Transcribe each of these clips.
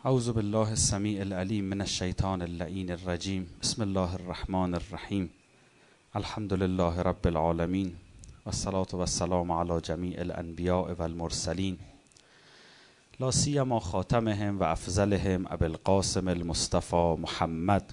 اعوذ بالله السمیع العلیم من الشیطان اللعین الرجیم. بسم الله الرحمن الرحیم. الحمد لله رب العالمین والصلاة والسلام علی جمیع الانبیاء والمرسلین، لا سیما خاتمهم و افضلهم ابی القاسم المصطفى محمد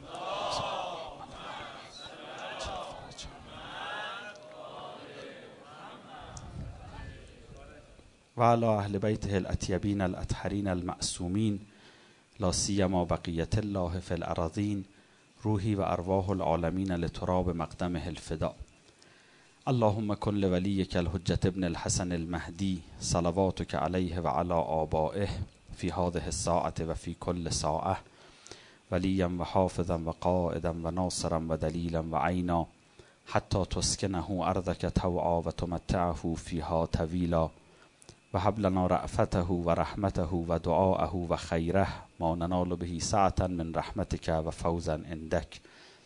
و علی اهل بیته الاطیبین الاطهرین المعصومین، لا سیما بقیت الله فی الارضین، روحی و ارواح العالمین لتراب مقدمه الفداء. اللهم کن لولیک الحجة ابن الحسن المهدی صلواتک علیه و علی آبائه فی هذه الساعة و فی کل ساعة، ولیا و حافظا و قائدا و ناصرا و دلیلا و عینا، حتی تسکنه ارضک طوعا و تمتعه فیها طویلا، و هب لنا رأفته و رحمته و دعاءه و خیره ما ننال به سعة من رحمتک و فوزا عندک.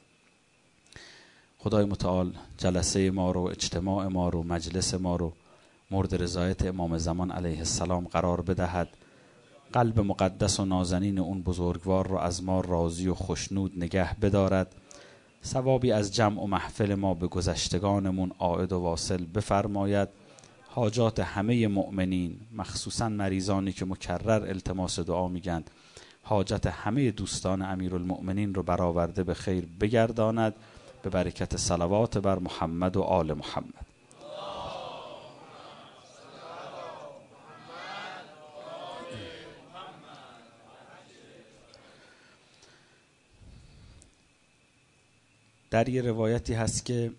خدای متعال جلسه ما رو، اجتماع ما رو، مجلس ما رو مورد رضایت امام زمان علیه السلام قرار بدهد. قلب مقدس و نازنین اون بزرگوار رو از ما راضی و خشنود نگه بدارد. ثوابی از جمع و محفل ما به گذشتگانمون عائد و واصل بفرماید. حاجات همه مؤمنین، مخصوصا مریضانی که مکرر التماس دعا میگن، حاجت همه دوستان امیرالمؤمنین رو برآورده به خیر بگرداند، به برکت صلوات بر محمد و آل محمد. در یه روایتی هست که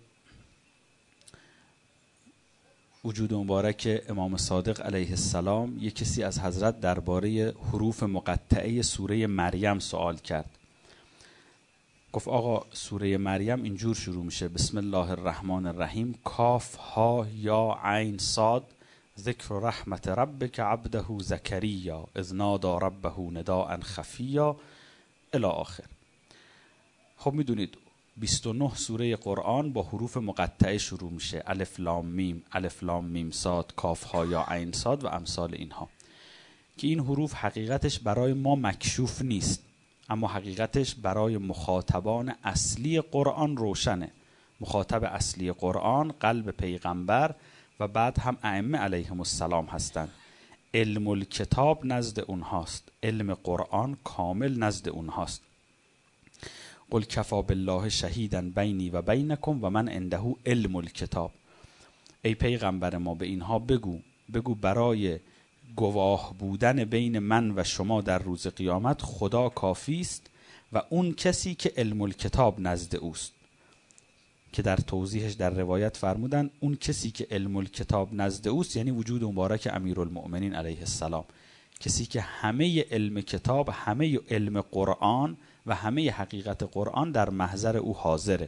وجود مبارک امام صادق علیه السلام یک کسی از حضرت درباره حروف مقطعه سوره مریم سوال کرد. گفت آقا سوره مریم اینجور شروع میشه: بسم الله الرحمن الرحیم، کاف ها یا عین صاد، ذکر رحمت ربک عبده زکریا اذ نادى ربه نداء خفیا الی آخر. خب میدونید 29 سوره قرآن با حروف مقطعه شروع میشه: الف لام میم، الف لام میم صاد، کاف ها یا عین صاد و امثال اینها، که این حروف حقیقتش برای ما مکشوف نیست، اما حقیقتش برای مخاطبان اصلی قرآن روشنه. مخاطب اصلی قرآن قلب پیغمبر و بعد هم ائمه علیهم السلام هستند. علم الکتاب نزد اونهاست، علم قرآن کامل نزد اونهاست. قل کفا بالله شهیدا بینی و بینکم و من عنده علم الکتاب. ای پیغمبر ما به اینها بگو برای گواه بودن بین من و شما در روز قیامت خدا کافی است و اون کسی که علم الکتاب نزد اوست، که در توضیحش در روایت فرمودن اون کسی که علم الکتاب نزد اوست یعنی وجود مبارک امیرالمؤمنین علیه السلام، کسی که همه علم کتاب، همه علم قرآن و همه حقیقت قرآن در محضر او حاضره.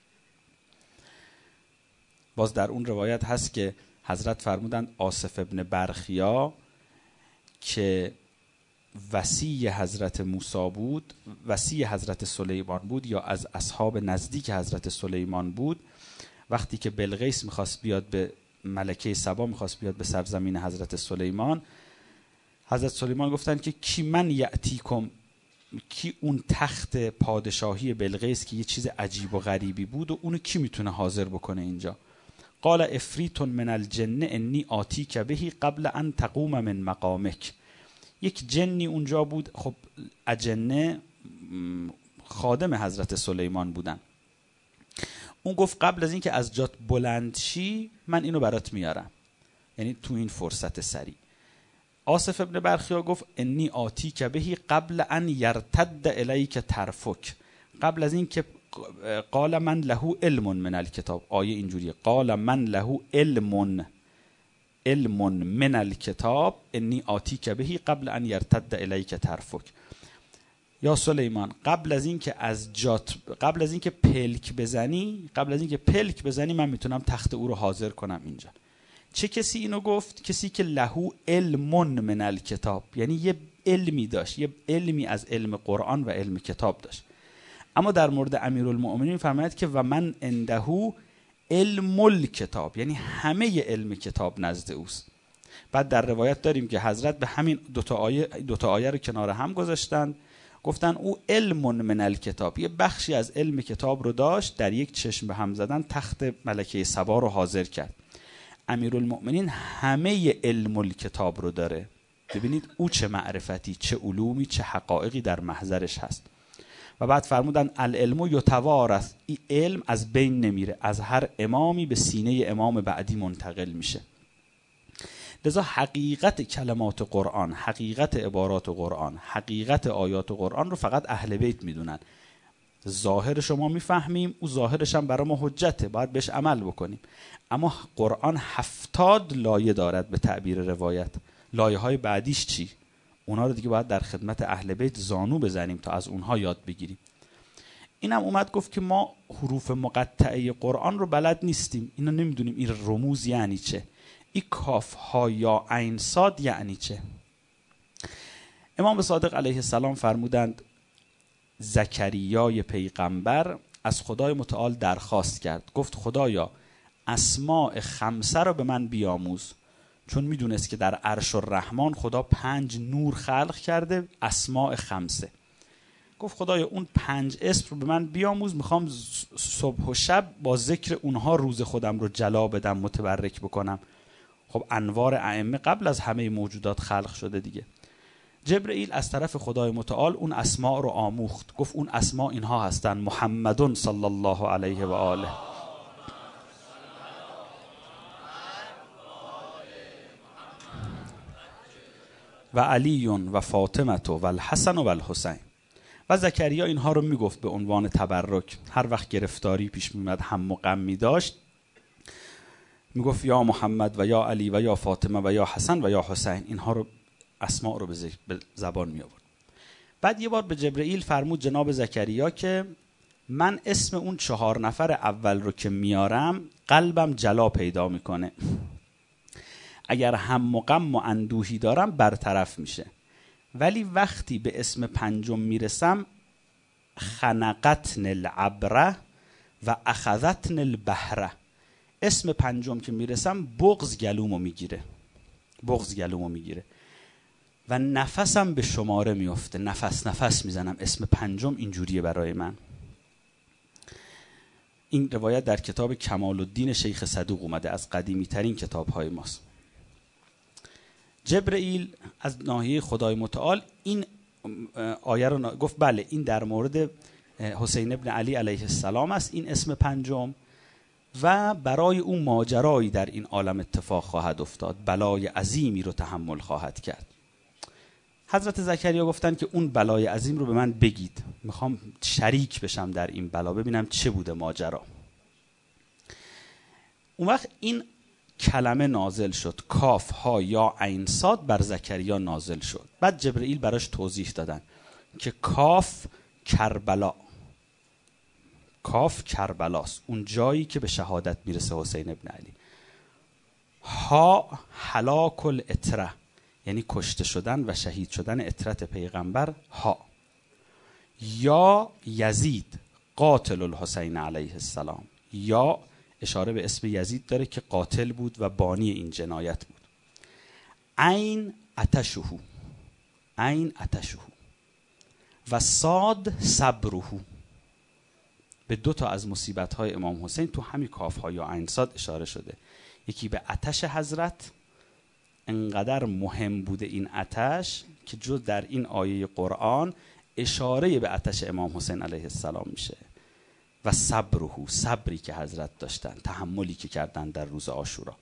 باز در اون روایت هست که حضرت فرمودند آصف ابن برخیا که وصی حضرت موسی بود، وصی حضرت سلیمان بود یا از اصحاب نزدیک حضرت سلیمان بود، وقتی که بلقیس میخواست بیاد به ملکه سبا، میخواست بیاد به سرزمین حضرت سلیمان، حضرت سلیمان گفتن که کی من یأتیکم، کی اون تخت پادشاهی بلقیس که یه چیز عجیب و غریبی بود و اونو کی میتونه حاضر بکنه اینجا؟ قال افریت من الجن انی آتیک بهی قبل ان تقوم من مقامک. یک جنی اونجا بود. خب اجنه خادم حضرت سلیمان بودن. اون گفت قبل از این که از جات بلند شی من اینو برات میارم، یعنی تو این فرصت سریع. آصف ابن برخیا گفت انی آتیک بهی قبل ان یرتد الیک طرفک، قبل از این که قال من له علم من الکتاب. آیه اینجوریه: قال من له علم من الکتاب انی آتیک بهی قبل ان یرتد الیک طرفک. یا سلیمان قبل از این که پلک بزنی من میتونم تخت او رو حاضر کنم اینجا. چه کسی اینو گفت؟ کسی که له علم من الکتاب، یعنی یه علمی داشت، یه علمی از علم قرآن و علم کتاب داشت. اما در مورد امیرالمؤمنین فرماید که و من عنده علم الکتاب، یعنی همه علم کتاب نزد اوست. بعد در روایت داریم که حضرت به همین دوتا آیه رو کنار هم گذاشتن، گفتن او علم من الکتاب، یه بخشی از علم کتاب رو داشت، در یک چشم به هم زدن تخت ملکه سبا رو حاضر کرد. امیرالمؤمنین همه علم الکتاب رو داره. ببینید او چه معرفتی، چه علومی، چه حقایقی در محضرش هست. و بعد فرمودن العلم یتوارث، این علم از بین نمیره، از هر امامی به سینه امام بعدی منتقل میشه. لذا حقیقت کلمات قرآن، حقیقت عبارات قرآن، حقیقت آیات قرآن رو فقط اهل بیت میدونن. ظاهر شما میفهمیم، او ظاهرش هم برای ما حجته، باید بهش عمل بکنیم. اما قرآن 70 لایه دارد به تعبیر روایت. لایه های بعدیش چی؟ اونا رو دیگه باید در خدمت اهل بیت زانو بزنیم تا از اونها یاد بگیریم. اینم اومد گفت که ما حروف مقطعه قرآن رو بلد نیستیم، اینو نمیدونیم این رموز یعنی چه، این کاف ها یا عین صاد یعنی چه. امام صادق علیه السلام فرمودند زکریای پیغمبر از خدای متعال درخواست کرد، گفت خدایا اسماء 5 رو به من بیاموز، چون میدونست که در عرش الرحمن خدا 5 نور خلق کرده، اسماء 5. گفت خدایا اون 5 اسم رو به من بیاموز، میخوام صبح و شب با ذکر اونها روز خودم رو جلا بدم، متبرک بکنم. خب انوار ائمه قبل از همه موجودات خلق شده دیگه. جبرئیل از طرف خدای متعال اون اسماء رو آموخت، گفت اون اسماء اینها هستن: محمد صلی الله علیه و آله، و علی و فاطمه و الحسن و الحسین. و زکریا اینها رو میگفت به عنوان تبرک. هر وقت گرفتاری پیش میمد، هم و غمی داشت، میگفت یا محمد و یا علی و یا فاطمه و یا حسن و یا حسین. اینها رو اسماء رو به زبان می آورد. بعد یه بار به جبرئیل فرمود جناب زکریا که من اسم اون 4 نفر اول رو که میارم قلبم جلا پیدا میکنه، اگر هم و غم و اندوهی دارم برطرف میشه، ولی وقتی به اسم 5 میرسم خنقتن العبره و اخذتن البحره، اسم 5 که میرسم بغض گلومو میگیره و نفسم به شماره میفته، نفس میزنم. اسم 5 اینجوریه برای من. این روایت در کتاب کمال الدین شیخ صدوق اومده، از قدیمی ترین کتاب های ماست. جبرئیل از ناحیه خدای متعال این آیه رو گفت بله این در مورد حسین ابن علی علیه السلام است، این اسم 5، و برای اون ماجرایی در این عالم اتفاق خواهد افتاد، بلای عظیمی رو تحمل خواهد کرد. حضرت زکریا گفتن که اون بلای عظیم رو به من بگید، میخوام شریک بشم در این بلا، ببینم چه بوده ماجرا. اون وقت این کلمه نازل شد، کاف ها یا عین صاد بر زکریا نازل شد. بعد جبرئیل براش توضیح دادن که کاف کربلاست، اون جایی که به شهادت میرسه حسین ابن علی. ها هلاک الاتره، یعنی کشته شدن و شهید شدن اطرت پیغمبر. ها یا یزید قاتل الحسین علیه السلام، یا اشاره به اسم یزید داره که قاتل بود و بانی این جنایت بود. عین عتشه و صاد صبره، به 2 از مصیبت‌های امام حسین تو همین کاف‌ها یا عین صاد اشاره شده. یکی به آتش حضرت، انقدر مهم بوده این آتش که جز در این آیه قرآن اشاره به آتش امام حسین علیه السلام میشه، و صبره، صبری که حضرت داشتن، تحملی که کردن در روز عاشورا.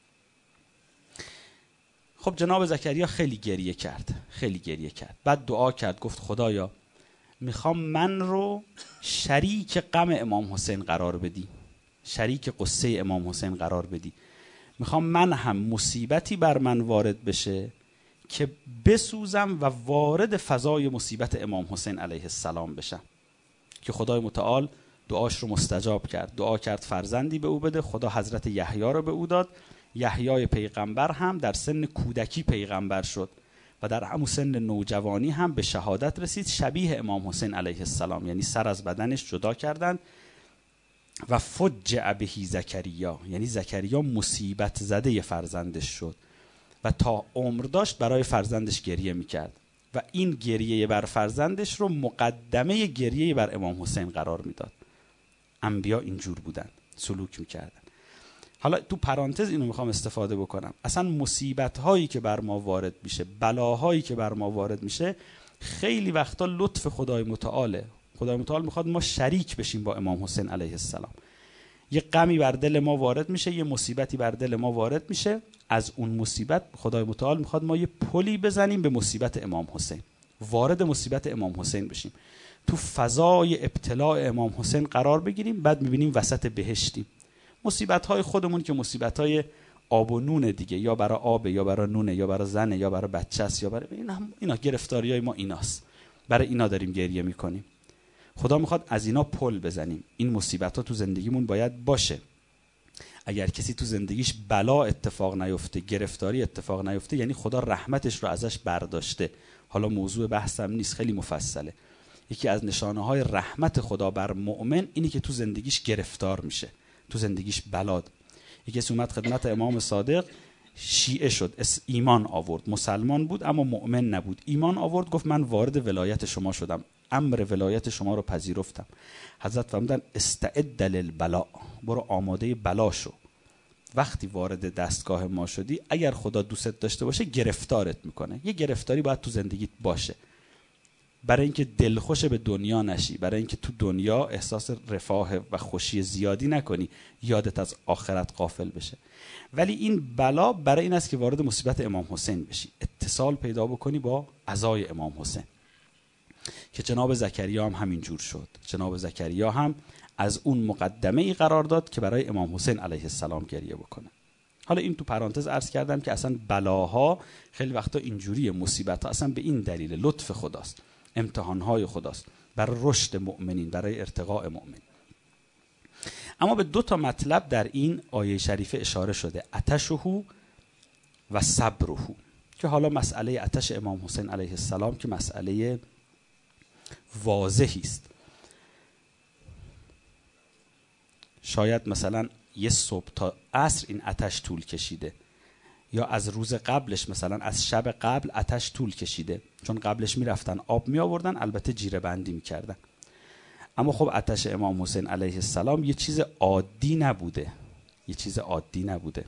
خب جناب زکریا خیلی گریه کرد. بعد دعا کرد، گفت خدایا میخوام من رو شریک غم امام حسین قرار بدی، شریک قصه امام حسین قرار بدی. میخوام من هم مصیبتی بر من وارد بشه که بسوزم و وارد فضای مصیبت امام حسین علیه السلام بشم. که خدای متعال دعاش رو مستجاب کرد. دعا کرد فرزندی به او بده، خدا حضرت یحیی رو به او داد. یحیی پیغمبر هم در سن کودکی پیغمبر شد و در همون سن نوجوانی هم به شهادت رسید، شبیه امام حسین علیه السلام، یعنی سر از بدنش جدا کردند. و فجع به زکریا، یعنی زکریا مصیبت زده فرزندش شد و تا عمر داشت برای فرزندش گریه میکرد و این گریه بر فرزندش رو مقدمه گریه بر امام حسین قرار میداد. انبیا اینجور بودن، سلوک میکردن. حالا تو پرانتز اینو میخوام استفاده بکنم، اصلا مصیبت هایی که بر ما وارد میشه، بلاهایی که بر ما وارد میشه، خیلی وقتا لطف خدای متعاله. خدای متعال میخواد ما شریک بشیم با امام حسین علیه السلام. یه غمی بر دل ما وارد میشه، یه مصیبتی بر دل ما وارد میشه، از اون مصیبت خدای متعال میخواد ما یه پلی بزنیم به مصیبت امام حسین، وارد مصیبت امام حسین بشیم، تو فضای ابتلاع امام حسین قرار بگیریم، بعد میبینیم وسط بهشتیم. مصیبت‌های خودمون که مصیبت‌های آب و نون دیگه، یا برای آب، یا برای نونه، یا برای زنه، یا برای بچه است، یا برای اینا گرفتاریای ما ایناست، برای اینا داریم گریه میکنیم. خدا میخواد از اینا پل بزنیم. این مصیبت‌ها تو زندگیمون باید باشه. اگر کسی تو زندگیش بلا اتفاق نیفته، گرفتاری اتفاق نیفته، یعنی خدا رحمتش رو ازش برداشته. حالا موضوع بحثم نیست، خیلی مفصله. یکی از نشانه‌های رحمت خدا بر مؤمن اینی که تو زندگیش گرفتار میشه، تو زندگیش بلاد. یکی از اومد خدمت امام صادق، شیعه شد، ایمان آورد، مسلمان بود اما مؤمن نبود، ایمان آورد، گفت من وارد ولایت شما شدم، امر ولایت شما رو پذیرفتم. حضرت فرمودن استعد للبلاء، برو آماده بلا شو. وقتی وارد دستگاه ما شدی، اگر خدا دوست داشته باشه گرفتارت میکنه. یه گرفتاری باید تو زندگیت باشه، برای اینکه دلخوش به دنیا نشی، برای اینکه تو دنیا احساس رفاه و خوشی زیادی نکنی، یادت از آخرت غافل بشه. ولی این بلا برای این است که وارد مصیبت امام حسین بشی، اتصال پیدا بکنی با عزای امام حسین. که جناب زکریا هم همین جور شد. جناب زکریا هم از اون مقدمه ای قرار داد که برای امام حسین علیه السلام گریه بکنه. حالا این تو پرانتز عرض کردم که اصلا بلاها خیلی وقتا اینجوری، مصیبت ها اصلا به این دلیل لطف خداست، امتحانهای خداست برای رشد مؤمنین، برای ارتقاء مؤمن. اما به دو تا مطلب در این آیه شریفه اشاره شده، عطشه و صبره، که حالا مسئله عطش امام حسین علیه السلام که مسئله واضحی است. شاید مثلا یه صبح تا عصر این عطش طول کشیده، یا از روز قبلش، مثلا از شب قبل عطش طول کشیده، چون قبلش میرفتن آب می آوردن، البته جیره بندی میکردن. اما خب عطش امام حسین علیه السلام یه چیز عادی نبوده، یه چیز عادی نبوده.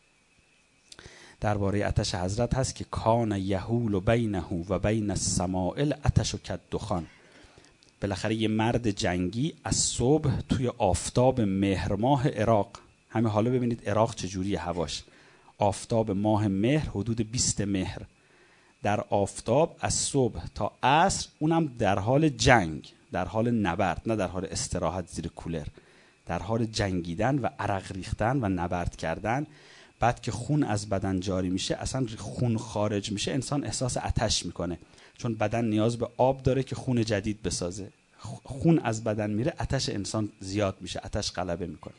درباره عطش حضرت هست که کان یحول بینه و بین السمائل عطش و کدخان. بالاخره یه مرد جنگی از صبح توی آفتاب مهر ماه عراق، همه حالا ببینید عراق چجوری هواش، آفتاب ماه مهر، حدود 20 مهر، در آفتاب از صبح تا عصر، اونم در حال جنگ، در حال نبرد، نه در حال استراحت زیر کولر، در حال جنگیدن و عرق ریختن و نبرد کردن. بعد که خون از بدن جاری میشه، اصلا خون خارج میشه، انسان احساس عطش میکنه، چون بدن نیاز به آب داره که خون جدید بسازه. خون از بدن میره، عطش انسان زیاد میشه، عطش غلبه میکنه.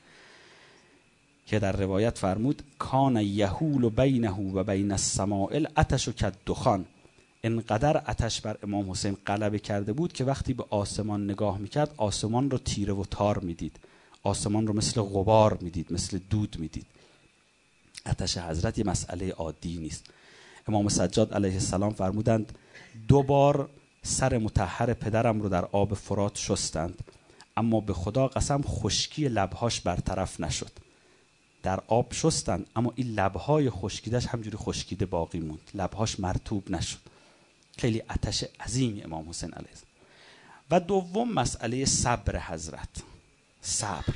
که در روایت فرمود کان یحول بینه و بین السمائل عطش و کدخان. انقدر عطش بر امام حسین غلبه کرده بود که وقتی به آسمان نگاه میکرد، آسمان رو تیره و تار میدید، آسمان رو مثل غبار میدید، مثل دود میدید. عطش حضرت یه مسئله عادی نیست. امام سجاد علیه السلام فرمودند 2 بار سر مطهر پدرم رو در آب فرات شستند، اما به خدا قسم خشکی لبهاش برطرف نشد. در آب شستند اما این لبهای خشکیدهش همجوری خشکیده باقی موند، لبهاش مرطوب نشد. خیلی عطش عظیمی امام حسین علیه السلام. و دوم مسئله صبر حضرت، صبر.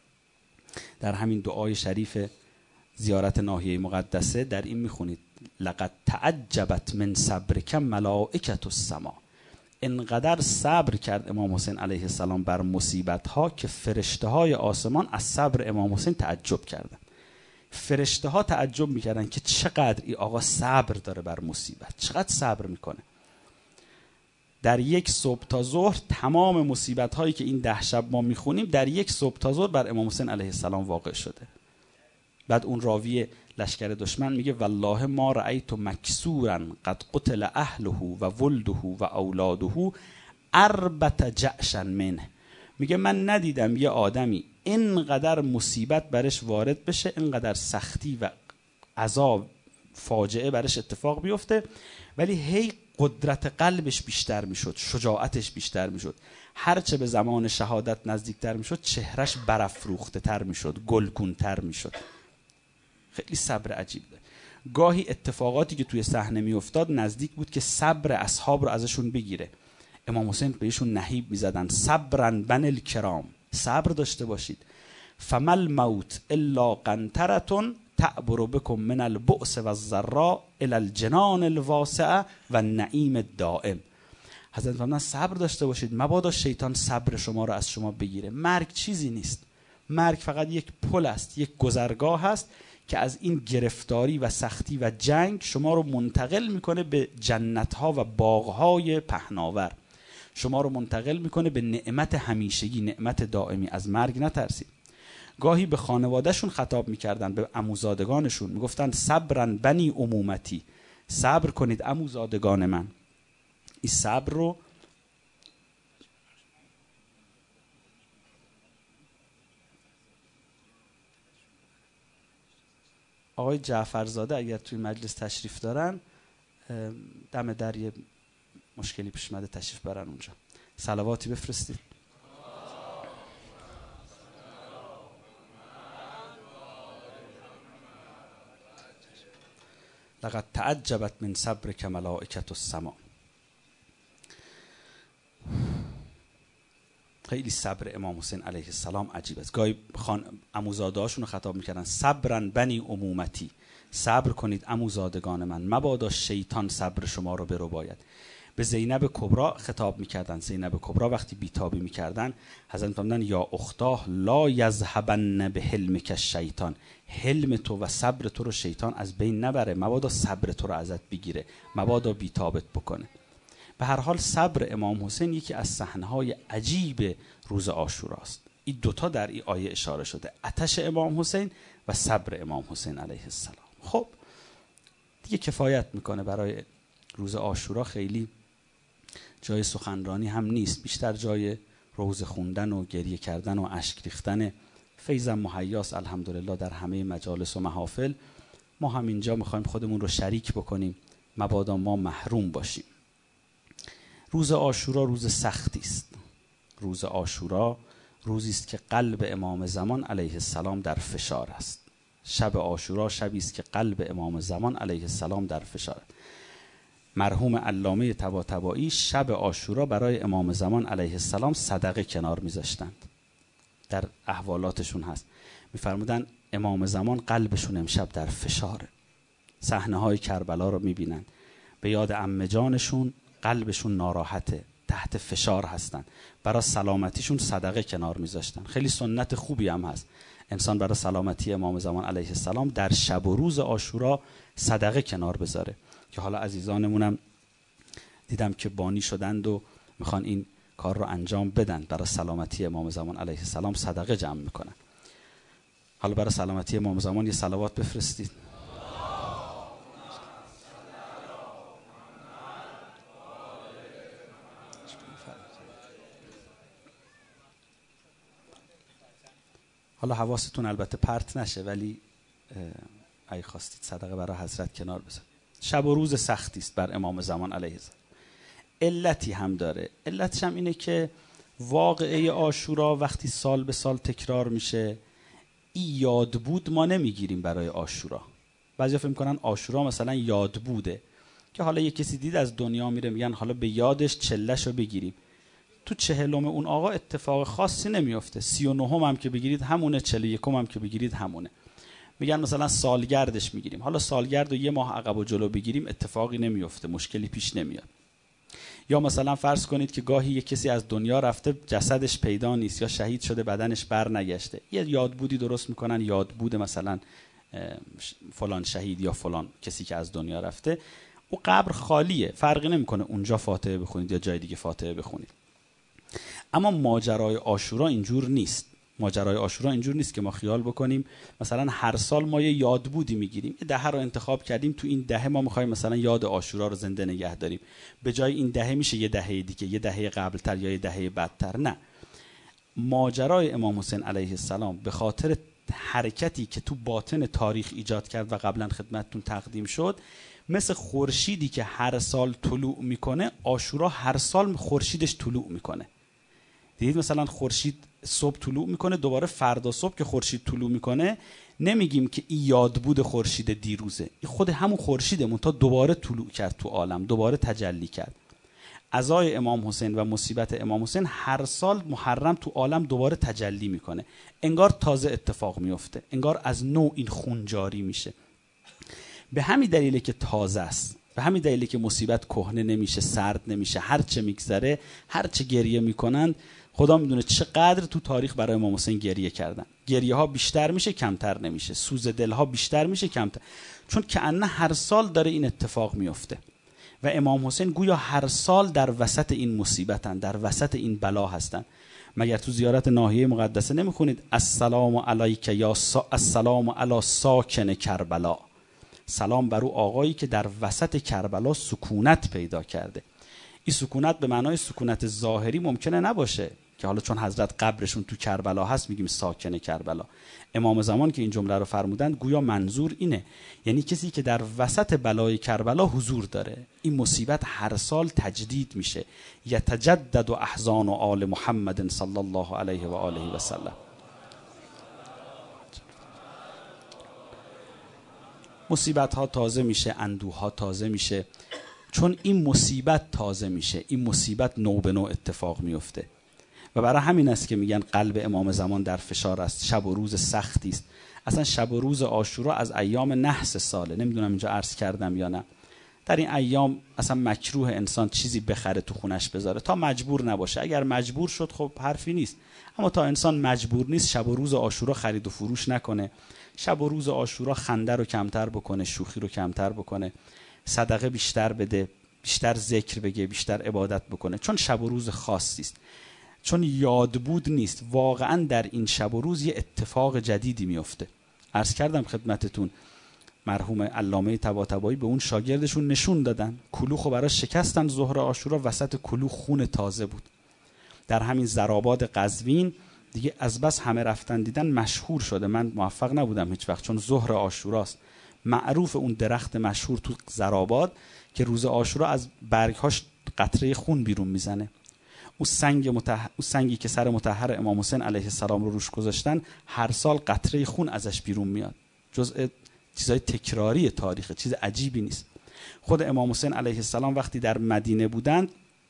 در همین دعای شریف زیارت ناحیه مقدسه در این میخونید لقد تعجبت من صبرک ملائکة السما. انقدر صبر کرد امام حسین علیه السلام بر مصیبت ها که فرشته های آسمان از صبر امام حسین تعجب کردند. فرشته ها تعجب میکردن که چقدر این آقا صبر داره بر مصیبت، چقدر صبر میکنه. در یک صبح تا ظهر تمام مصیبت هایی که این 10 شب ما میخونیم در یک صبح تا ظهر بر امام حسین علیه السلام واقع شده. بعد اون راوی لشکر دشمن میگه والله ما رأیت مکسورا قد قتل اهله و ولده و اولاده اربت جعشا منه. میگه من ندیدم یه آدمی اینقدر مصیبت برش وارد بشه، اینقدر سختی و عذاب فاجعه برش اتفاق بیفته، ولی هی قدرت قلبش بیشتر میشد، شجاعتش بیشتر میشد. هرچه به زمان شهادت نزدیکتر میشد چهرش برافروخته تر میشد، گلگون تر میشد. خیلی صبر عجیب ده. گاهی اتفاقاتی که توی صحنه میافتاد نزدیک بود که صبر اصحاب رو ازشون بگیره. امام حسین بهشون نهیب میزدن صبرن بن الکرام، صبر داشته باشید. فمل موت الا قنطرة تعبر بكم من البؤس والضراء الى الجنان الواسعه و النعیم الدائم. حضرت فرمودن صبر داشته باشید، مبادا شیطان صبر شما رو از شما بگیره. مرگ چیزی نیست، مرگ فقط یک پل است، یک گذرگاه است که از این گرفتاری و سختی و جنگ شما رو منتقل میکنه به جنت‌ها و باغ‌های پهناور، شما رو منتقل میکنه به نعمت همیشگی، نعمت دائمی. از مرگ نترسید. گاهی به خانوادهشون خطاب میکردن، به عموزادگانشون میگفتن صبرن بنی عمومتی، صبر کنید عموزادگان من. این صبر رو آقای جعفرزاده اگر توی مجلس تشریف دارن، دم در یه مشکلی پیش اومده، تشریف برن اونجا، صلواتی بفرستید. لقد تعجبت من صبرک ملائکة السما. خیلی صبر امام حسین علیه السلام عجیب است. گاهی عموزاده‌هاشون رو خطاب میکردن صبرن بنی عمومتی، صبر کنید عموزادگان من، مبادا شیطان صبر شما رو برو باید. به زینب کبرا خطاب میکردن. زینب کبرا وقتی بیتابی میکردن، حضرت فرمودن یا اختاه لا یذهبن بحلمک الشیطان، حلم تو و صبر تو رو شیطان از بین نبره، مبادا صبر تو رو ازت بگیره، مبادا بیتابت بکنه. به هر حال صبر امام حسین یکی از صحنه‌های عجیب روز عاشورا است. این دوتا در این آیه اشاره شده، آتش امام حسین و صبر امام حسین علیه السلام. خب دیگه کفایت میکنه برای روز عاشورا، خیلی جای سخنرانی هم نیست، بیشتر جای روزه خوندن و گریه کردن و اشک ریختن. فیضم مهیاس الحمدلله در همه مجالس و محافل. ما هم اینجا میخوایم خودمون رو شریک بکنیم، مبادا ما محروم باشیم. روز عاشورا روز سختی است. روز عاشورا روزی است که قلب امام زمان علیه السلام در فشار است. شب عاشورا شبی است که قلب امام زمان علیه السلام در فشار است. مرحوم علامه طباطبایی شب عاشورا برای امام زمان علیه السلام صدقه کنار میذاشتند. در احوالاتشون هست، میفرمودن امام زمان قلبشون امشب در فشاره. صحنه های کربلا رو میبینن، به یاد عمه جانشون قلبشون ناراحته، تحت فشار هستن، برای سلامتیشون صدقه کنار میذاشتن. خیلی سنت خوبی هم هست انسان برای سلامتی امام زمان علیه السلام در شب و روز عاشورا صدقه کنار بذاره. که حالا عزیزانمونم دیدم که بانی شدند و میخوان این کار رو انجام بدن، برای سلامتی امام زمان علیه السلام صدقه جمع میکنن. حالا برای سلامتی امام زمان یه صلوات بفرستید. حالا حواستون البته پرت نشه، ولی اگه خواستید صدقه برای حضرت کنار بذارید. شب و روز سختی است بر امام زمان علیه السلام. علتی هم داره. علتش هم اینه که واقعه عاشورا وقتی سال به سال تکرار میشه، این یاد بود ما نمیگیریم برای عاشورا. بعضیا فکر میکنن عاشورا مثلا یاد بوده، که حالا یک کسی دید از دنیا میره میگن حالا به یادش چلهشو بگیریم. تو 40 اون آقا اتفاق خاصی نمیفته. 39 هم که بگیرید همونه، 41 هم که بگیرید همونه. میگن مثلا سالگردش میگیریم، حالا سالگرد رو 1 ماه عقب و جلو بگیریم اتفاقی نمیفته، مشکلی پیش نمیاد. یا مثلا فرض کنید که گاهی یک کسی از دنیا رفته، جسدش پیدا نیست، یا شهید شده بدنش بر نگشته، یه یادبودی درست میکنن، یادبود مثلا فلان شهید یا فلان کسی که از دنیا رفته. او قبر خالیه، فرقی نمیکنه اونجا فاتحه بخونید یا جای دیگه فاتحه بخونید. اما ماجرای عاشورا اینجور نیست. ماجرای عاشورا اینجور نیست که ما خیال بکنیم مثلا هر سال ما یه یادبودی میگیریم، یه دهه رو انتخاب کردیم، تو این دهه ما میخوایم مثلا یاد عاشورا رو زنده نگه داریم، به جای این دهه میشه یه دهه دیگه، یه دهه قبلتر یا یه دهه بعدتر. نه، ماجرای امام حسین علیه السلام به خاطر حرکتی که تو باطن تاریخ ایجاد کرد و قبلا خدمتتون تقدیم شد، مثل خورشیدی که هر سال طلوع میکنه، عاشورا هر سال خورشیدش طلوع میکنه. دیدید مثلا خورشید صبح طلوع میکنه، دوباره فردا صبح که خورشید طلوع میکنه نمیگیم که این یادبود خورشید دیروزه، این خود همون خورشیده منتها دوباره طلوع کرد تو عالم، دوباره تجلی کرد. عزای امام حسین و مصیبت امام حسین هر سال محرم تو عالم دوباره تجلی میکنه، انگار تازه اتفاق میفته، انگار از نو این خون جاری میشه. به همین دلیله که تازه است، به همین دلیله که مصیبت کهنه نمیشه، سرد نمیشه. هر چه میگذره، هر چه گریه میکنن، خدا میدونه چقدر تو تاریخ برای امام حسین گریه کردن. گریه ها بیشتر میشه، کمتر نمیشه. سوز دل ها بیشتر میشه، کمتر، چون کأنه هر سال داره این اتفاق میفته. و امام حسین گویا هر سال در وسط این مصیبتن، در وسط این بلا هستن. مگر تو زیارت ناحیه مقدسه نمیخونید السلام علیک یا السلام علی ساکن کربلا، سلام بر او آقایی که در وسط کربلا سکونت پیدا کرده. این سکونت به معنای سکونت ظاهری ممکنه نباشه که حالا چون حضرت قبرشون تو کربلا هست میگیم ساکن کربلا. امام زمان که این جمله رو فرمودن گویا منظور اینه، یعنی کسی که در وسط بلای کربلا حضور داره. این مصیبت هر سال تجدید میشه. یتجدد احزان آل محمد صلی الله علیه و آله و سلم. مصیبت ها تازه میشه، اندوه ها تازه میشه، چون این مصیبت تازه میشه، این مصیبت نو به نو اتفاق میفته. و برای همین است که میگن قلب امام زمان در فشار است، شب و روز سختی است. اصلا شب و روز عاشورا از ایام نحس ساله. نمیدونم اینجا عرض کردم یا نه، در این ایام اصلا مکروه انسان چیزی بخره تو خونش بذاره تا مجبور نباشه. اگر مجبور شد خب حرفی نیست، اما تا انسان مجبور نیست شب و روز عاشورا خرید و فروش نکنه. شب و روز عاشورا خنده رو کمتر بکنه، شوخی رو کمتر بکنه، صدقه بیشتر بده، بیشتر ذکر بگه، بیشتر عبادت بکنه، چون شب و روز خاصی است، چون یادبود نیست. واقعا در این شب و روز یه اتفاق جدیدی میفته. عرض کردم خدمتتون مرحوم علامه طباطبایی به اون شاگردشون نشون دادن، کلوخو برای شکستن ظهر عاشورا، وسط کلوخ خون تازه بود. در همین زراباد قزوین دیگه از بس همه رفتن دیدن مشهور شده. من موفق نبودم هیچ وقت، چون ظهر عاشوراست. معروف اون درخت مشهور تو زراباد که روز عاشورا از برگهاش قطره خون بیرون میزنه. اون سنگی که سر مطهر امام حسین علیه السلام رو روش گذاشتن، هر سال قطره خون ازش بیرون میاد. جزء چیزای تکراری تاریخ، چیز عجیبی نیست. خود امام حسین علیه السلام وقتی در مدینه بودند،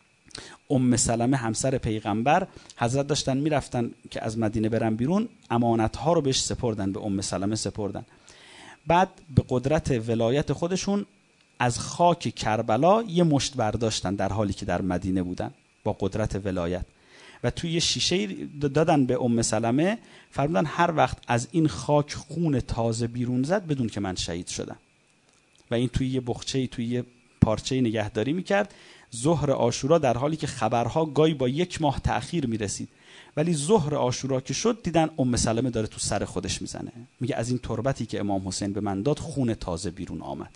ام سلمه همسر پیغمبر، حضرت داشتن میرفتن که از مدینه برن بیرون، امانتها رو بهش سپردن، به ام سلمه سپردن. بعد به قدرت ولایت خودشون از خاک کربلا یه مشت برداشتن در حالی که در مدینه بودن با قدرت ولایت، و توی یه شیشه دادن به ام سلمه، فرمودن هر وقت از این خاک خون تازه بیرون زد بدون که من شهید شدم. و این توی یه بخچه‌ای، توی یه پارچه‌ای نگهداری میکرد. ظهر عاشورا در حالی که خبرها گاهی با 1 ماه تأخیر میرسید، ولی ظهر عاشورا که شد دیدن ام سلمه داره تو سر خودش میزنه، میگه از این تربتی که امام حسین به من داد خون تازه بیرون آمد.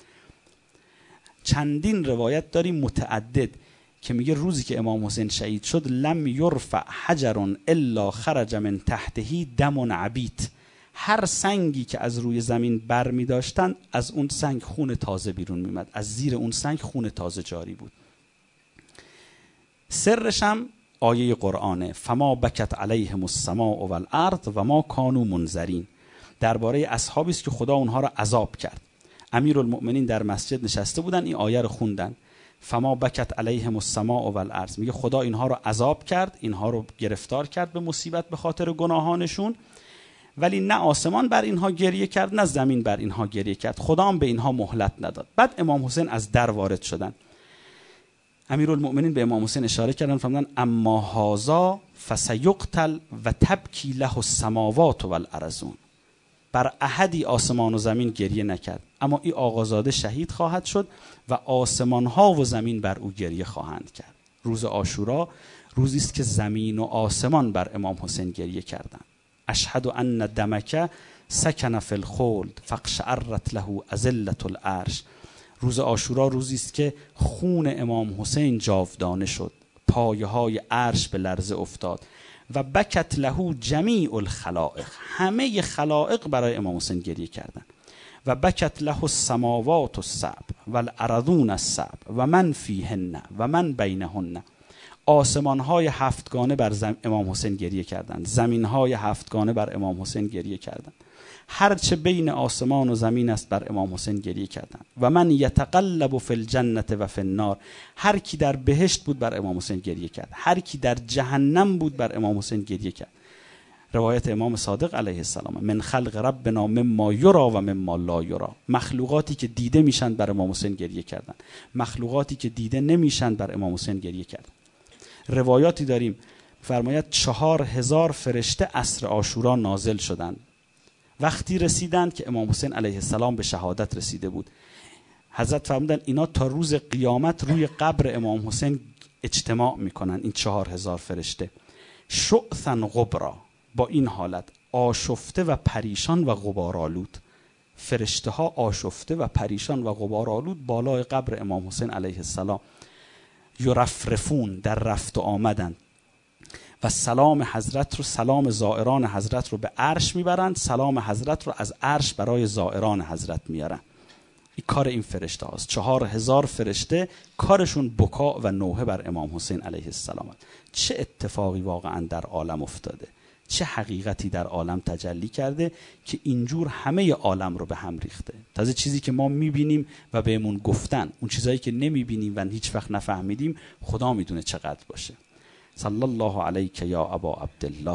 چندین روایت داریم متعدد که میگه روزی که امام حسین شهید شد، لم یرفع حجر الا خرج من تحته دم عبیت، هر سنگی که از روی زمین بر می داشتن از اون سنگ خون تازه بیرون میمد، از زیر اون سنگ خون تازه جاری بود. سرش هم آیه قرآنه، فما بکت علیهم السماء والارض و ما کانوا منذرین. درباره اصحابی است که خدا اونها را عذاب کرد. امیرالمؤمنین در مسجد نشسته بودن، این آیه رو خوندن، فما بکت علیهم السماء والارض، میگه خدا اینها رو عذاب کرد، اینها رو گرفتار کرد به مصیبت به خاطر گناهانشون، ولی نه آسمان بر اینها گریه کرد نه زمین بر اینها گریه کرد، خدا هم به اینها مهلت نداد. بعد امام حسین از در وارد شدن. امیرالمؤمنین به امام حسین اشاره کردن، فرمودن اما هذا فسیقتل و تبکی له السماوات والارضون، بر احدی آسمان و زمین گریه نکرد، اما این آقازاده شهید خواهد شد و آسمان ها و زمین بر او گریه خواهند کرد. روز عاشورا روزی است که زمین و آسمان بر امام حسین گریه کردند. اشهد ان دمک سکن فی الخلد فاقشعرت له اذلة العرش. روز عاشورا روزی است که خون امام حسین جاودانه شد، پایه های عرش به لرزه افتاد و بکت له جمیع الخلائق، همه خلائق برای امام حسین گریه کردند. و بکت له السماوات السبع و الارضون السبع و من فیهن و من بینهن، آسمان‌های هفتگانه بر امام حسین گریه کردند، زمین‌های هفتگانه بر امام حسین گریه کردند، هر چه بین آسمان و زمین است بر امام حسین گریه کردند. و من یتقلب فی الجنة و فی النار، هر کی در بهشت بود بر امام حسین گریه کرد، هر کی در جهنم بود بر امام حسین گریه کرد. روایت امام صادق علیه السلام: من خلق ربنا مما یرا و مما لا یرا، مخلوقاتی که دیده میشن بر امام حسین گریه کردن، مخلوقاتی که دیده نمیشن بر امام حسین گریه کردن. روایاتی داریم فرماید 4000 فرشته عصر عاشورا نازل شدند. وقتی رسیدند که امام حسین علیه السلام به شهادت رسیده بود، حضرت فرمودند اینا تا روز قیامت روی قبر امام حسین اجتماع میکنن، این 4000 فرشته، شعثا غبرا، با این حالت آشفته و پریشان و غبارآلود. فرشته ها آشفته و پریشان و غبارآلود بالای قبر امام حسین علیه السلام یرفرفون، در رفت و آمدند و سلام حضرت رو، سلام زائران حضرت رو به عرش میبرند، سلام حضرت رو از عرش برای زائران حضرت میارن. این کار این فرشته هاست. 4000 فرشته کارشون بکا و نوحه بر امام حسین علیه السلام. چه اتفاقی واقعا در عالم افتاده، چه حقیقتی در عالم تجلی کرده که اینجور همه عالم رو به هم ریخته. تازه چیزی که ما میبینیم و بهمون گفتن، اون چیزایی که نمیبینیم و هیچ وقت نفهمیدیم، خدا میدونه چقدر باشه. صلی الله علیک یا ابا عبدالله،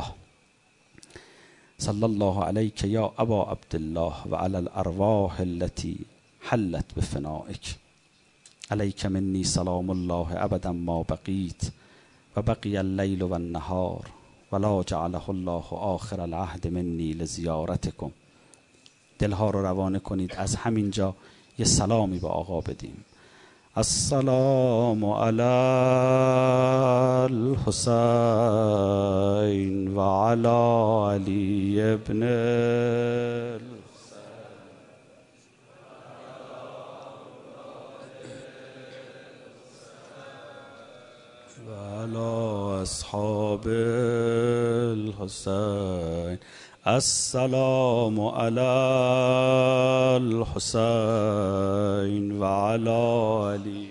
صلی الله علیک یا ابا عبدالله و علی الارواح التي حلت بفنائک، علیک منی سلام الله ابدا ما بقیت و بقی اللیل و النهار ولا جعله الله آخر العهد منی لزیارتکم. دلها رو روانه کنید، از همینجا یه سلامی به آقا بدیم. السلام علی الحسین و علی علی ابن و علی اصحاب الحسین. السلام علی الحسین و علی علی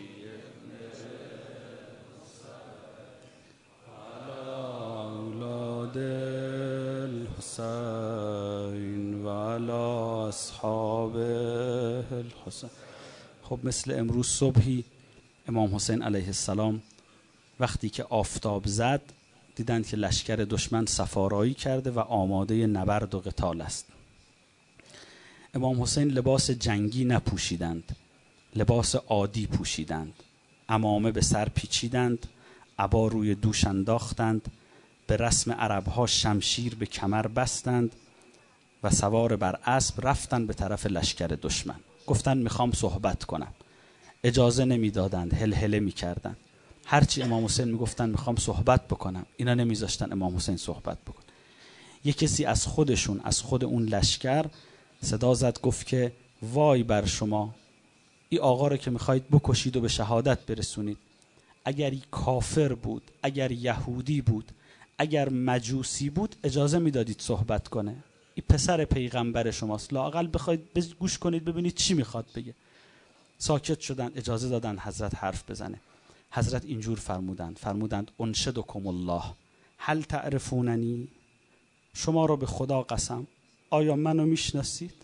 اولاد الحسین و علی اصحاب الحسین. خب مثل امروز صبحی امام حسین علیه السلام وقتی که آفتاب زد دیدند که لشکر دشمن صفارایی کرده و آماده نبرد و قتال است. امام حسین لباس جنگی نپوشیدند، لباس عادی پوشیدند، عمامه به سر پیچیدند، عبا روی دوش انداختند، به رسم عربها شمشیر به کمر بستند و سوار بر اسب رفتند به طرف لشکر دشمن. گفتند میخوام صحبت کنم، اجازه نمیدادند، هلهله میکردند. هرچی امام حسین میگفتن میخوام صحبت بکنم، اینا نمیذاشتن امام حسین صحبت بکن. یک کسی از خودشون، از خود اون لشکر صدا زد، گفت که وای بر شما، این آقا رو که میخواید بکشید و به شهادت برسونید، اگر کافر بود، اگر یهودی بود، اگر مجوسی بود، اجازه میدادید صحبت کنه. این پسر پیغمبر شماست، لااقل بخواید گوش کنید ببینید چی میخواد بگه. ساکت شدن، اجازه دادن حضرت حرف بزنه. حضرت اینجور فرمودند انشدکم الله هل تعرفوننی، شما رو به خدا قسم آیا منو میشناسید؟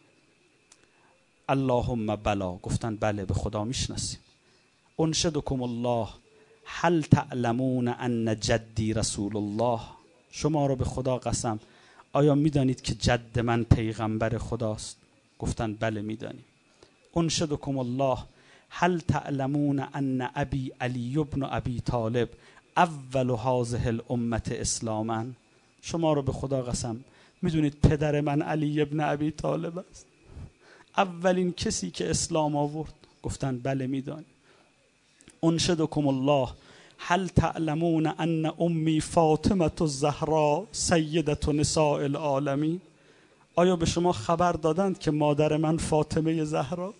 اللهم بلا، گفتند بله به خدا میشناسیم. انشدکم الله هل تعلمون ان جدی رسول الله، شما رو به خدا قسم آیا میدانید که جد من پیغمبر خداست؟ گفتند بله میدانیم. انشدکم الله هل تعلمون ان ابی علی ابن ابی طالب اول هذه الامه اسلاما، شما رو به خدا قسم میدونید پدر من علی ابن ابی طالب است، اولین کسی که اسلام آورد؟ گفتند بله میدانیم. انشدکم الله هل تعلمون ان امی فاطمه الزهراء سیدة نساء العالمین، آیا به شما خبر دادند که مادر من فاطمه زهرا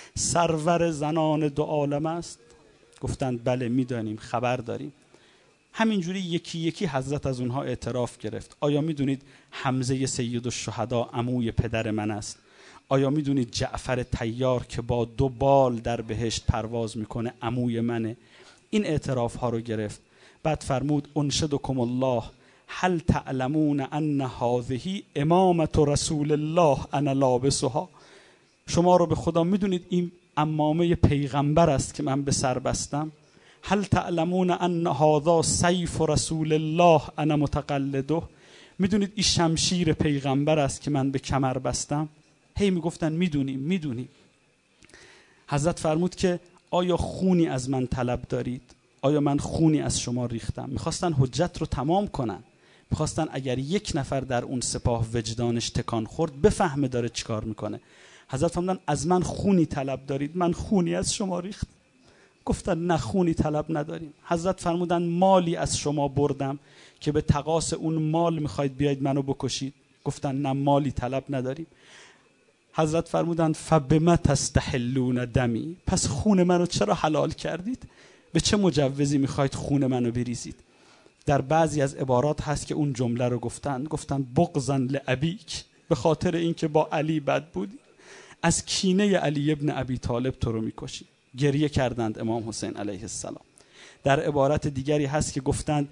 سرور زنان دو عالم است؟ گفتند بله میدانیم، خبر داریم. همینجوری یکی یکی حضرت از اونها اعتراف گرفت. آیا میدونید حمزه سید الشهدا عموی پدر من است؟ آیا میدونید جعفر طیار که با 2 بال در بهشت پرواز میکنه عموی منه؟ این اعتراف ها رو گرفت. بعد فرمود انشدکم الله هل تعلمون ان هذه امامة رسول الله انا لابسها. شما رو به خدا میدونید این عمامه پیغمبر است که من به سر بستم؟ هل تعلمون ان هذا سیف رسول الله انا متقلده. میدونید این شمشیر پیغمبر است که من به کمر بستم؟ هی میگفتن میدونیم. حضرت فرمود که آیا خونی از من طلب دارید؟ آیا من خونی از شما ریختم؟ میخواستن حجت رو تمام کنن. میخواستن اگر 1 نفر در اون سپاه وجدانش تکان خورد بفهمه داره چیکار میکنه. حضرت فرمودن از من خونی طلب دارید؟ من خونی از شما ریختم. گفتن نه خونی طلب نداریم. حضرت فرمودن مالی از شما بردم که به تقاص اون مال میخواید بیاید منو بکشید؟ گفتن نه مالی طلب نداریم. حضرت فرمودن فبما تستحلون دمی. پس خون منو چرا حلال کردید؟ به چه مجوزی میخواید خون منو بریزید؟ در بعضی از عبارات هست که اون جمله رو گفتن بغضا لابیک، به خاطر اینکه با علی بد بودی، از کینه علی ابن ابی طالب تو رو میکشی. گریه کردند امام حسین علیه السلام. در عبارت دیگری هست که گفتند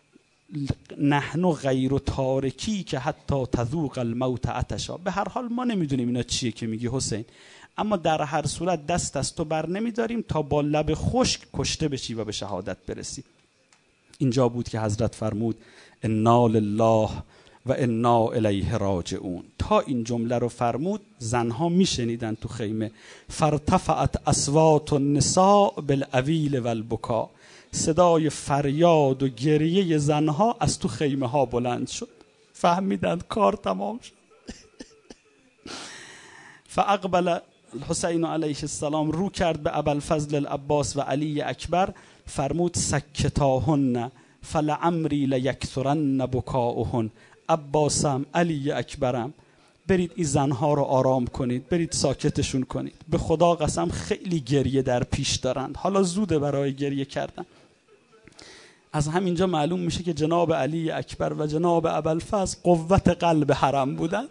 نحن غیر تارکی که حتی تذوق الموت عطشا. به هر حال ما نمیدونیم اینا چیه که میگی حسین، اما در هر صورت دست از تو بر نمیداریم تا با لب خشک کشته بشی و به شهادت برسی. اینجا بود که حضرت فرمود انا لله و انا الیه راجعون. تا این جمله رو فرمود زنها میشنیدن تو خیمه. فارتفعت اصوات النساء بالعویل والبکا. صدای فریاد و گریه زنها از تو خیمه ها بلند شد. فهمیدن کار تمام شد. فاقبل الحسین علیه السلام رو کرد به ابوالفضل العباس و علی اکبر. فرمود سکتاهن فلعمری لیکثرن بکاؤهن. عباسم، علی اکبرم، برید این زنها رو آرام کنید، برید ساکتشون کنید. به خدا قسم خیلی گریه در پیش دارند، حالا زوده برای گریه کردن. از همینجا معلوم میشه که جناب علی اکبر و جناب ابوالفضل قوت قلب حرم بودن.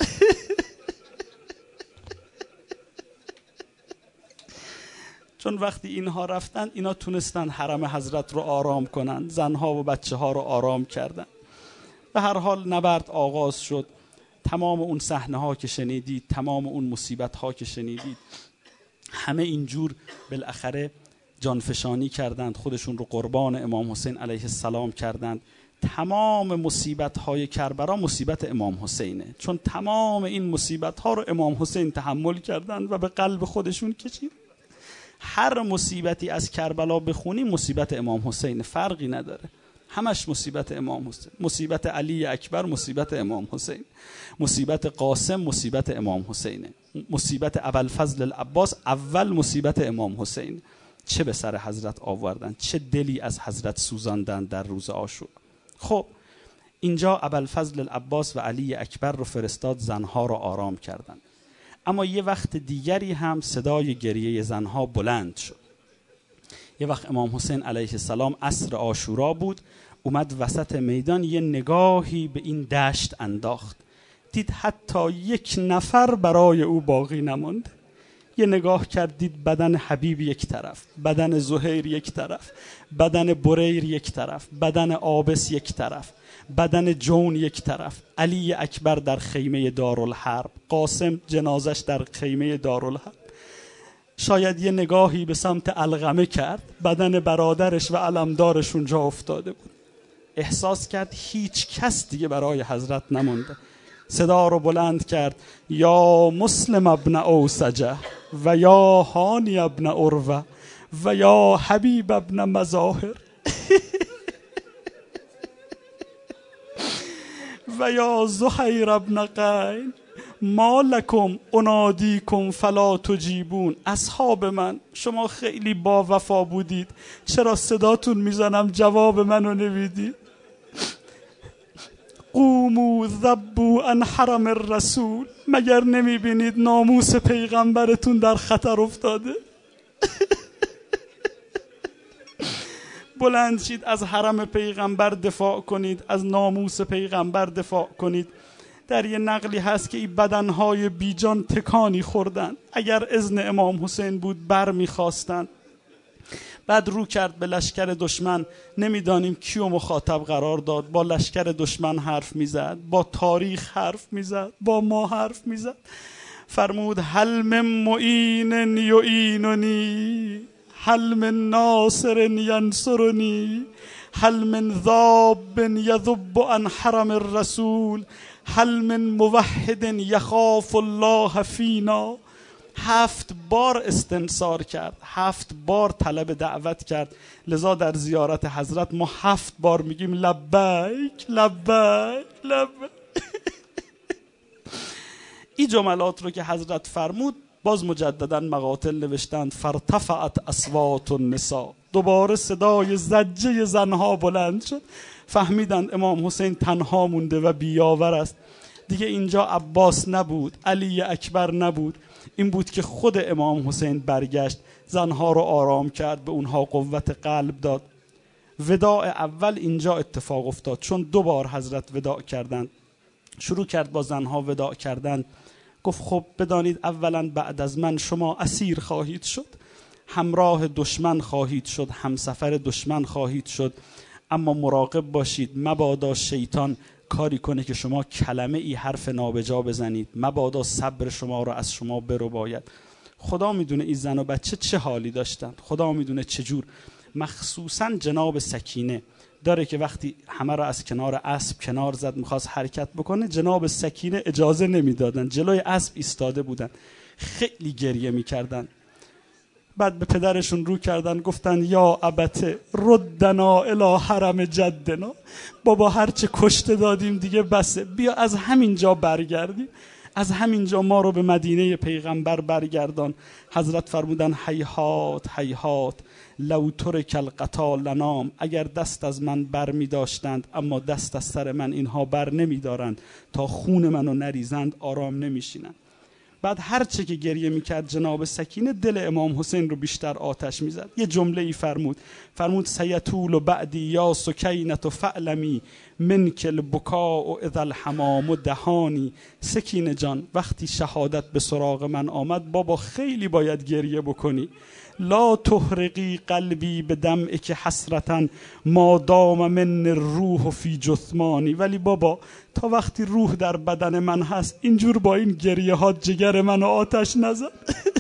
چون وقتی اینها رفتن اینا تونستن حرم حضرت رو آرام کنن، زنها و بچه ها رو آرام کردن. به هر حال نبرد آغاز شد. تمام اون صحنه ها که شنیدید، تمام اون مصیبت ها که شنیدید، همه اینجور بالاخره جانفشانی کردند، خودشون رو قربان امام حسین علیه السلام کردند. تمام مصیبت های کربلا مصیبت امام حسینه، چون تمام این مصیبت ها رو امام حسین تحمل کردند و به قلب خودشون کشید. هر مصیبتی از کربلا بخونی مصیبت امام حسین، فرقی نداره، همش مصیبت امام حسین. مصیبت علی اکبر مصیبت امام حسین، مصیبت قاسم مصیبت امام حسینه، مصیبت ابوالفضل العباس اول مصیبت امام حسین. چه به سر حضرت آوردن، چه دلی از حضرت سوزاندن در روز عاشورا. خب اینجا ابوالفضل العباس و علی اکبر رو فرستاد زنها رو آرام کردن. اما یه وقت دیگری هم صدای گریه زنها بلند شد. یه وقت امام حسین علیه السلام عصر عاشورا بود، اومد وسط میدان، یه نگاهی به این دشت انداخت، دید حتی 1 نفر برای او باقی نماند. یه نگاه کرد، دید بدن حبیب یک طرف، بدن زهیر یک طرف، بدن بریر یک طرف، بدن عابس یک طرف، بدن جون یک طرف، علی اکبر در خیمه دارالحرب، قاسم جنازش در خیمه دارالحرب. شاید یه نگاهی به سمت علقمه کرد، بدن برادرش و علمدارش اونجا افتاده بود. احساس کرد هیچ کس دیگه برای حضرت نمونده. صدا رو بلند کرد یا مسلم ابن اوسجه و یا هانی ابن عروه و یا حبیب ابن مظاهر و یا زهیر ابن قین ما لکم انادیکم فلا تجیبون. اصحاب من، شما خیلی با وفا بودید، چرا صداتون میزنم جواب منو نمیدید؟ قوموا ذبوا عن حرم الرسول. مگر نمیبینید ناموس پیغمبرتون در خطر افتاده؟ بلند شید از حرم پیغمبر دفاع کنید، از ناموس پیغمبر دفاع کنید. در یه نقلی هست که این بدنهای بیجان تکانی خوردن، اگر اذن امام حسین بود بر میخواستن. بعد رو کرد به لشکر دشمن، نمیدانیم کیو مخاطب قرار داد، با لشکر دشمن حرف میزد، با تاریخ حرف میزد، با ما حرف میزد. فرمود هل من معین یعیننی، هل من ناصر ینصرنی، هل من ذاب یذب عن حرم الرسول، هل من موحد یخاف الله فینا. 7 بار استنصار کرد، 7 بار طلب دعوت کرد. لذا در زیارت حضرت ما 7 بار میگیم لبیک لبیک لبیک. این جملات رو که حضرت فرمود باز مجددا مقاتل نوشتند فرتفعت اصوات النساء، دوباره صدای زجه زنها بلند شد. فهمیدند امام حسین تنها مونده و بیاور است. دیگه اینجا عباس نبود، علی اکبر نبود، این بود که خود امام حسین برگشت، زنها رو آرام کرد، به اونها قوت قلب داد. وداع اول اینجا اتفاق افتاد، چون 2 بار حضرت وداع کردند. شروع کرد با زنها وداع کردن. گفت خب بدانید اولا بعد از من شما اسیر خواهید شد، همراه دشمن خواهید شد، همسفر دشمن خواهید شد، اما مراقب باشید مبادا شیطان کاری کنه که شما کلمه ای حرف نابجا بزنید، مبادا صبر شما رو از شما برو باید. خدا میدونه این زن و بچه چه حالی داشتن، خدا میدونه چجور. مخصوصا جناب سکینه داره که وقتی همه رو از کنار اسب کنار زد میخواست حرکت بکنه، جناب سکینه اجازه نمیدادن، جلوی اسب ایستاده بودن، خیلی گریه میکردن. بعد به پدرشون رو کردن گفتن یا ابته ردنا الی حرم جدنا، بابا هرچه کشته دادیم دیگه بسه، بیا از همین جا برگردیم، از همین جا ما رو به مدینه پیغمبر برگردان. حضرت فرمودن هیهات هیهات لو ترک القتال لنام، اگر دست از من بر می داشتند اما دست از سر من اینها بر نمی دارند، تا خون منو نریزند آرام نمیشینند. بعد هر چه که گریه میکرد جناب سکینه دل امام حسین رو بیشتر آتش میزد. یه جمله ای فرمود سیطول بعدی یا سکینت فعلمی منک البکاء اذا الحمام دهانی. سکینه جان وقتی شهادت به سراغ من آمد بابا خیلی باید گریه بکنی. لا تحرقی قلبی به دمعک حسرتا ما دام من الروح فی جثمانی. ولی بابا تا وقتی روح در بدن من هست اینجور با این گریه ها جگر منو آتش نزد.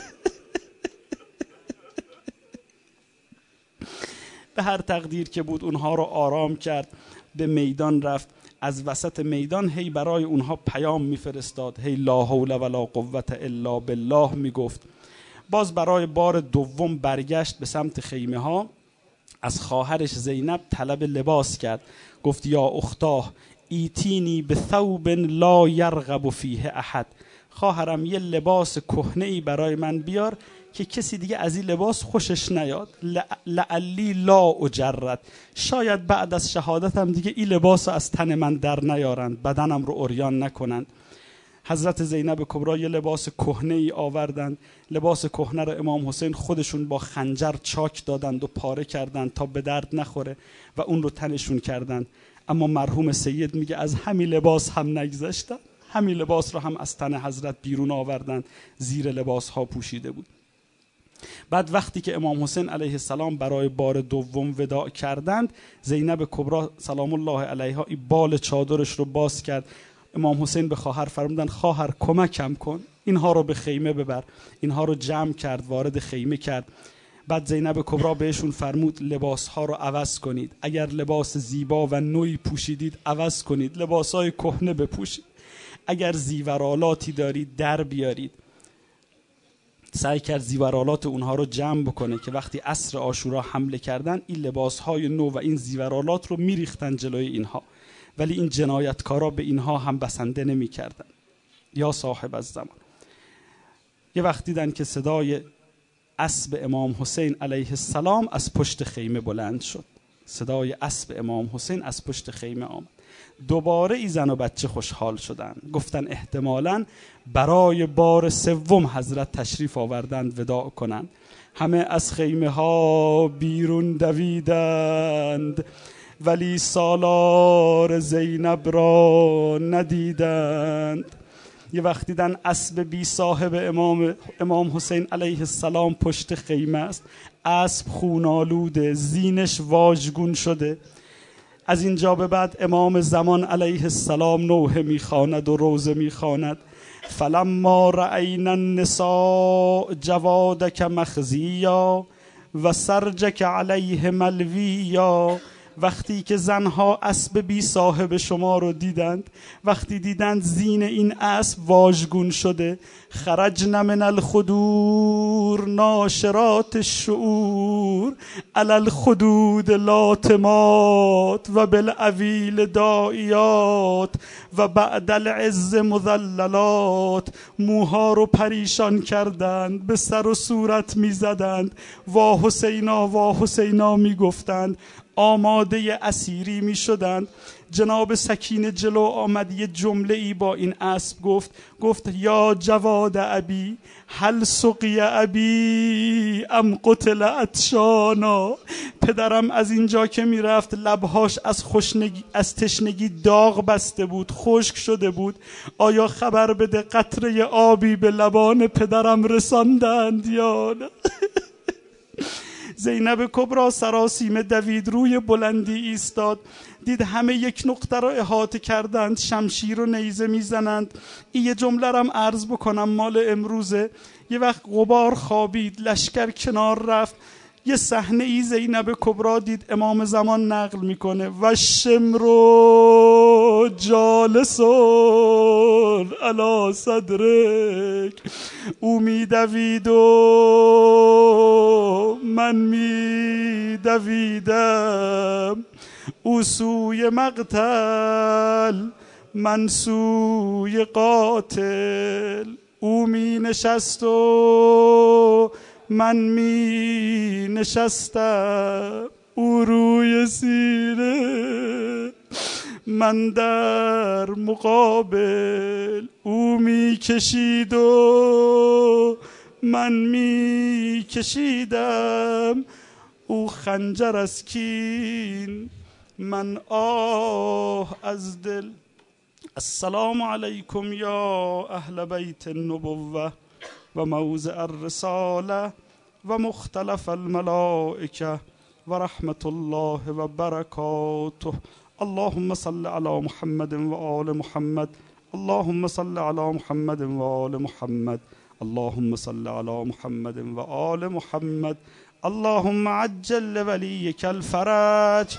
به هر تقدیر که بود اونها رو آرام کرد، به میدان رفت. از وسط میدان هی برای اونها پیام میفرستاد، هی لا حول ولا قوت الا بالله میگفت. باز برای بار دوم برگشت به سمت خیمه ها. از خواهرش زینب طلب لباس کرد، گفت یا اختاه ایتینی به ثوب لا یرغب فیه احد. خواهرم یه لباس کهنه‌ای برای من بیار که کسی دیگه از این لباس خوشش نیاد. لعلی لا اجرد، شاید بعد از شهادتم دیگه این لباس رو از تن من در نیارند، بدنم رو عریان نکنند. حضرت زینب کبرا یه لباس کهنه‌ای آوردند. لباس کهنه رو امام حسین خودشون با خنجر چاک دادند و پاره کردند تا به درد نخوره و اون رو تنشون کردند. اما مرحوم سید میگه از همین لباس هم نگذشتن، همین لباس رو هم از تن حضرت بیرون آوردند، زیر لباس ها پوشیده بود. بعد وقتی که امام حسین علیه السلام برای بار دوم وداع کردند، زینب کبرا سلام الله علیها این بال چادرش رو باز کرد. امام حسین به خواهر فرمودن خواهر کمکم کن، اینها رو به خیمه ببر. اینها رو جمع کرد، وارد خیمه کرد. بعد زینب کبرا بهشون فرمود لباسها رو عوض کنید، اگر لباس زیبا و نوعی پوشیدید عوض کنید، لباسهای کهنه بپوشید. اگر زیورالاتی دارید در بیارید. سعی کرد زیورالات اونها رو جمع بکنه که وقتی عصر عاشورا حمله کردن این لباسهای نو و این زیورالات رو میریختن جلوی اینها، ولی این جنایتکارا به اینها هم بسنده نمی کردن. یا صاحب الزمان. یه وقت دیدن که صدای اسب امام حسین علیه السلام از پشت خیمه بلند شد. صدای اسب امام حسین از پشت خیمه آمد. دوباره ای زن و بچه خوشحال شدن، گفتن احتمالاً برای بار سوم حضرت تشریف آوردند وداع کنند. همه از خیمه ها بیرون دویدند، ولی سالار زینب را ندیدند. یه وقت دیدن اسب بی صاحب امام حسین علیه السلام پشت خیمه است. اسب خونالوده، زینش واژگون شده. از اینجا به بعد امام زمان علیه السلام نوحه میخواند و روزه میخواند. فلما رأینا النساء جوادک مخزیا و سرجک علیه ملویا. وقتی که زنها اسب بی صاحب شما رو دیدند، وقتی دیدند زین این اسب واژگون شده، خرجن من الخدور ناشرات الشعور علی الخدود لاتمات و بالعویل داعیات و بعد العز مذللات. موها رو پریشان کردند، به سر و صورت می زدند، وا حسینا وا حسینا می گفتند، آماده اسیری می شدند. جناب سکینه جلو آمد، یه جمله ای با این اسب گفت یا جواد ابی هل سقی ابی ام قتل عطشانا. پدرم از اینجا که می رفت لبهاش از تشنگی داغ بسته بود، خشک شده بود. آیا خبر بده قطره آبی به لبان پدرم رساندند یا نه؟ زینب کبرا سراسیمه دوید، روی بلندی ایستاد، دید همه یک نقطه رو احاطه کردند، شمشیر و نیزه میزنند. این یه جمله رم عرض بکنم مال امروزه. یه وقت غبار خوابید، لشکر کنار رفت، یه صحنه ای زینب کبرا دید، امام زمان نقل میکنه و شمرو جالسون علی صدرک. او میدوید و من میدویدم، او سوی مقتل من سوی قاتل. او می نشست و من می نشستم، او روی سینه من در مقابل. او می کشید و من می کشیدم، او خنجر از کین من آه از دل. السلام علیکم یا اهل بیت النبوة و موضع الرساله و مختلف الملائکه و رحمت الله و برکاته. اللهم صل علی محمد و آل محمد. اللهم صل علی محمد و آل محمد. اللهم صل علی محمد و آل محمد. اللهم عجل لولیک الفرج.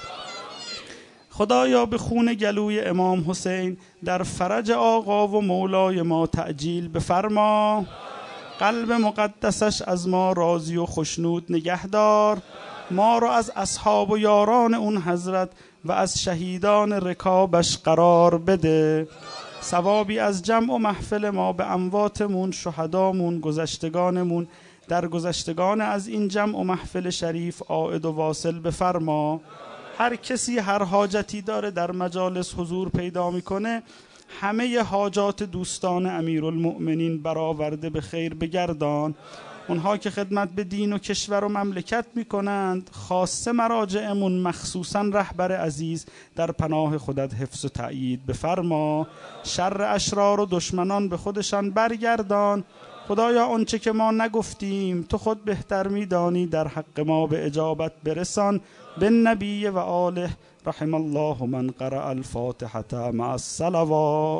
خدایا به خون گلوی امام حسین در فرج آقا و مولای ما تعجیل بفرما. قلب مقدسش از ما راضی و خشنود نگهدار. ما را از اصحاب و یاران اون حضرت و از شهیدان رکابش قرار بده. ثوابی از جمع و محفل ما به امواتمون، شهدامون، گذشتگانمون، در گذشتگان از این جمع و محفل شریف عائد و واصل بفرما. هر کسی هر حاجتی داره در مجالس حضور پیدا میکنه، همه حاجات دوستان امیرالمؤمنین برآورده به خیر بگردان. اونها که خدمت به دین و کشور و مملکت میکنند، خاصه مراجعمون، مخصوصا رهبر عزیز، در پناه خودت حفظ و تأیید بفرما. شر اشرار و دشمنان به خودشان برگردان. خدایا آنچه که ما نگفتیم تو خود بهتر میدانی، در حق ما به اجابت برسان. بالنبی و آله. رحم الله من قرأ الفاتحة مع الصلوات.